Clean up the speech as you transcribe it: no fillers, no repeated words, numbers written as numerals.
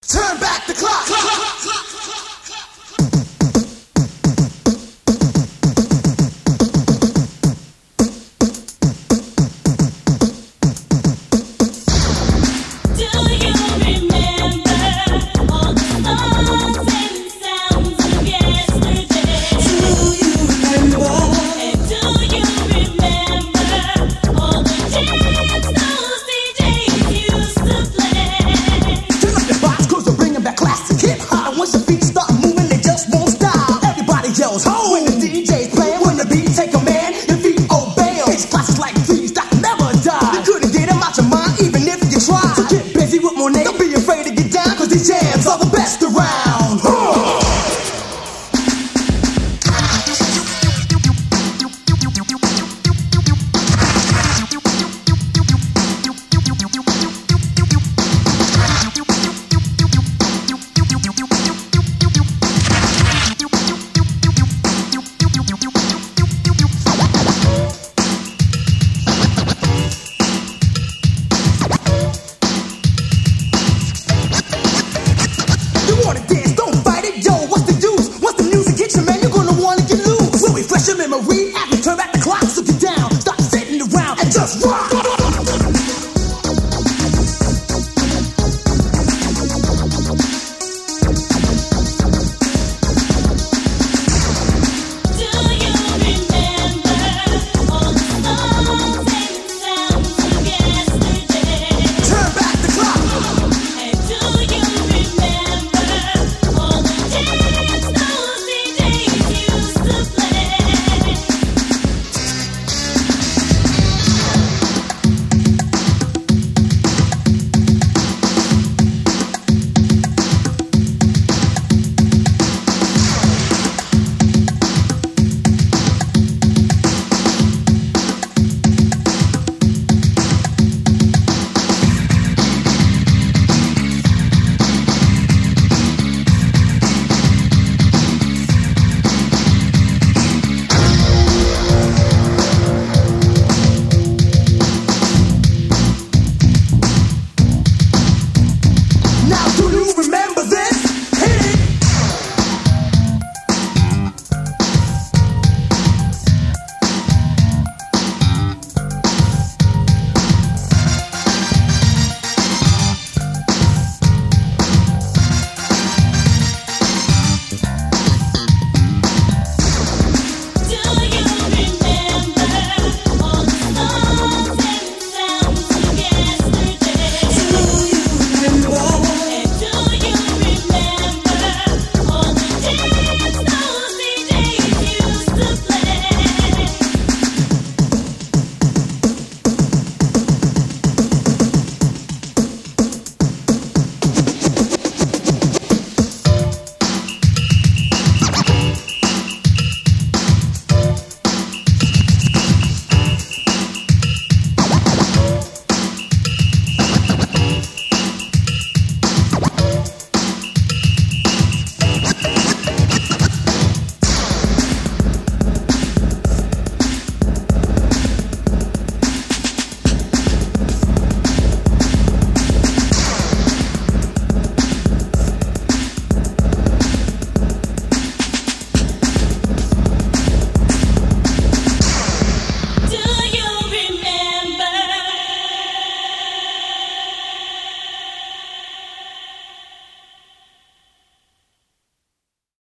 Turn back the clock. When the DJ's playing, when the beat take a man, your feet obey 'em. It's classes like these that never die. You couldn't get 'em out your mind even if you tried. So get busy with Monet, don't be afraid to get down, cause these jams are the best around. Refresh your memory after turn back the clock, so get down, stop sitting around and just rock. Now